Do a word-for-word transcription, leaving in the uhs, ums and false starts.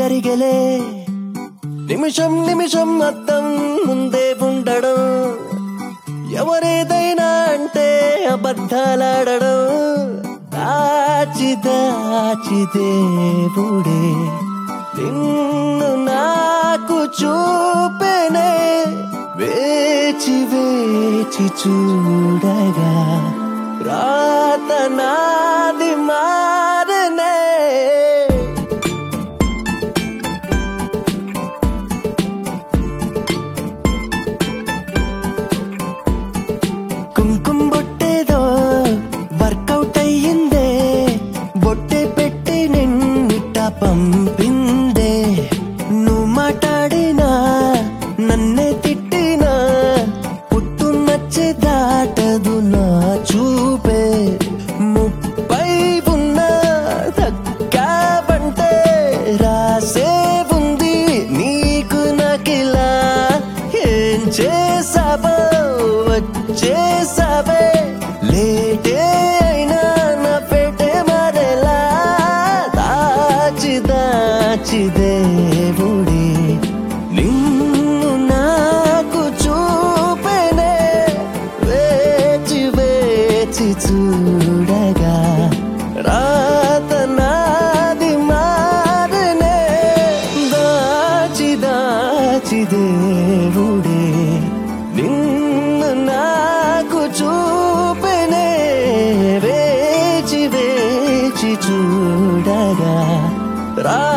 జరిగలే నిమిషం నిమిషం అద్దం ముందే ఉండడం ఎవరేదైనా అంటే అబద్ధాలాడడం దాచి దాచి దేవుడే నిన్ను నాకు చూపెనే వేచి వేచి చూడగా రాత నాది మారనే కుంకుమ బొట్టేదో వర్కౌట్ అయ్యిందే బొట్టే పెట్టి నిన్నిట్ట పంపిందే నువ్వు మాట్లాడినా నన్నే తిట్టినా పుట్టు నచ్చి దాటదు నా చూపే ముప్పై ఉన్నా తగ్గావంటే రాసే ఉంది నీకు నాకిలా ఏం చేసావో వచ్చేసావే లేటే అయినా నా పెట్టే మరెలా దాచి దాచి దేవుడి నిన్ను నాకు చూపెనే వేచి వేచి చూడగా రాత నాది మారనే దాచి దాచి దేవుడే నిన్ను నాకు చూపెనే వేచి వేచి చూడగా రా